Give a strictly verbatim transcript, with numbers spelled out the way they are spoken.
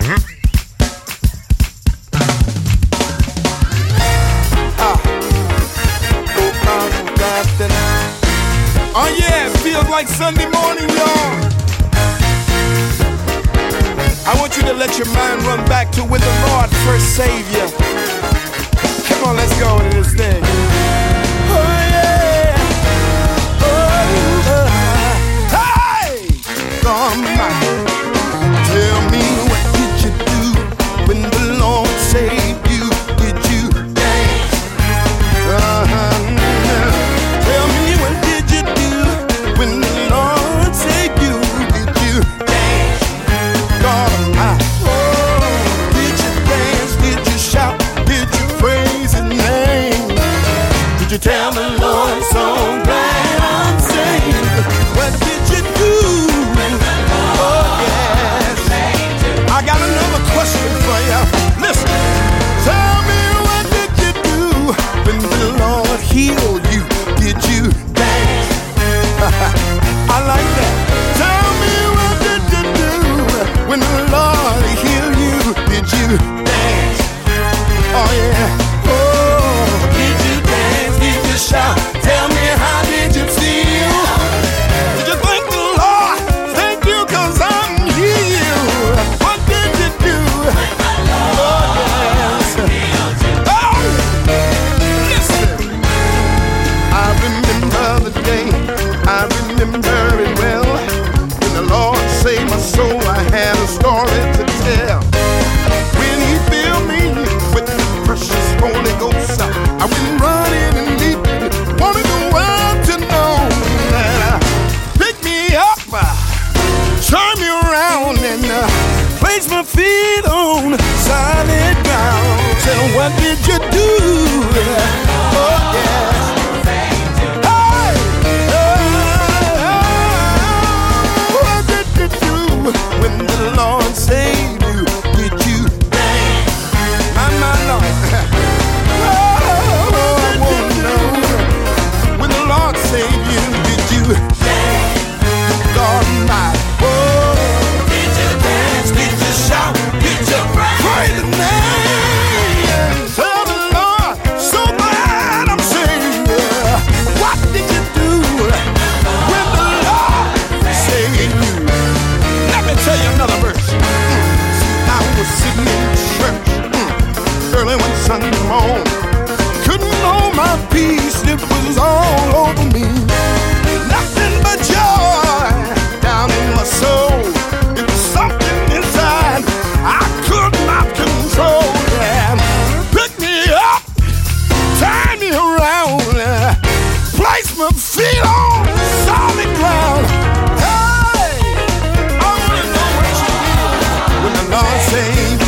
Oh yeah, it feels like Sunday morning, y'all. I want you to let your mind run back to when the Lord first saved you. Come on, let's go to this thing. Oh yeah. Oh, uh, hey! Come on. Tell me, what did you do when the Lord saved you? Did you dance? Uh-huh. Tell me, what did you do when the Lord saved you? Did you dance? God Almighty. Oh, did you dance? Did you shout? Did you praise His name? Did you tell the Lord, so glad I'm saved? What did you do? Oh yes. I got another question for you. Listen. Tell me, what did you do when the Lord healed you? Did you dance? I like that. Tell me, what did you do when the Lord healed you? Did you dance? Oh yeah. Oh, did you dance? Did you shout? Tell me, how did you feel? Did you thank the Lord? Thank you, 'cause I'm healed. What did you do? Oh yes. Oh, listen. I remember the day, I remember it well. When the Lord saved my soul, I had a story to tell. When He filled me with the precious Holy Ghost, I went running and leaping, wanted the world to know that pick me up, turn me around, and uh, place my feet on solid ground. Tell, what did you do? Oh yes. When the Lord saved you, did you dance? My, my Lord. Oh, I want to know. When the Lord saved you, did you dance? God Almighty. Oh, did you dance? Did you shout? Did you praise His name? Tell the Lord, so glad I'm saved. What did you do when the Lord saved you? Let me tell you another verse. Mm. I was sitting in church mm, early one Sunday morning. Couldn't hold my peace, it was all over me. Nothing but joy down in my soul. It was something inside I could not control. Yeah. Pick me up, turn me around, uh, place my feet on solid ground. Hey, I wanna know what you did when the Lord saved